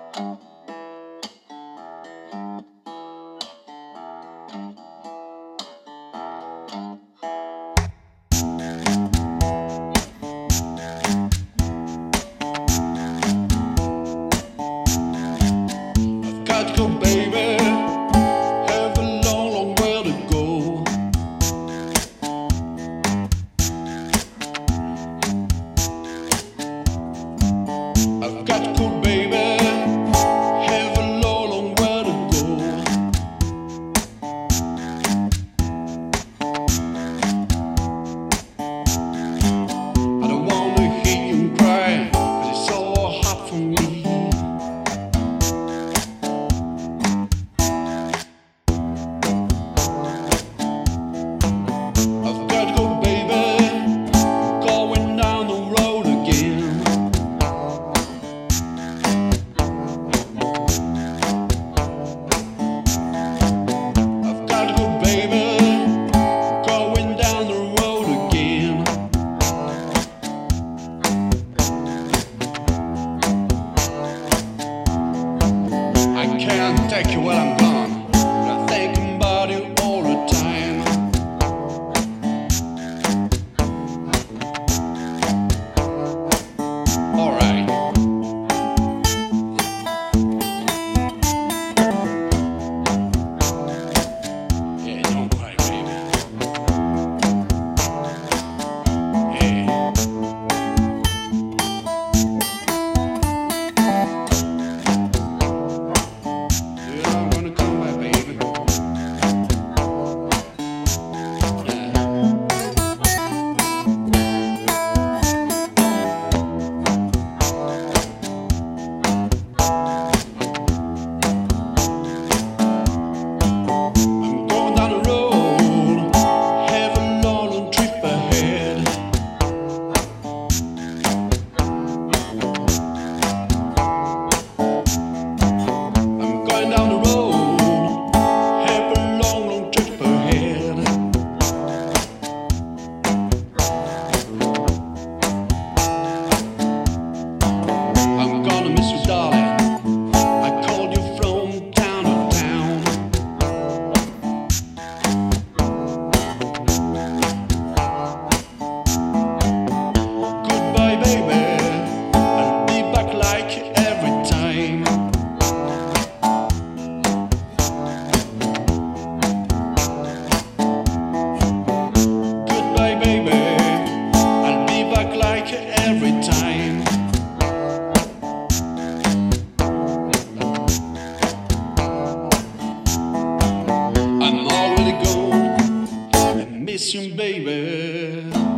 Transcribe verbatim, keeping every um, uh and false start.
Got to go, baby. Have a long, long way to go. I've got to go, baby. Have a long, long way to go. I don't wanna hear you cry, 'cause it's so hard for me. Take you while I'm gone, I think about you all the time. Alright. Yeah, don't cry, baby. Yeah. Every time I'm already gone, I miss you, baby.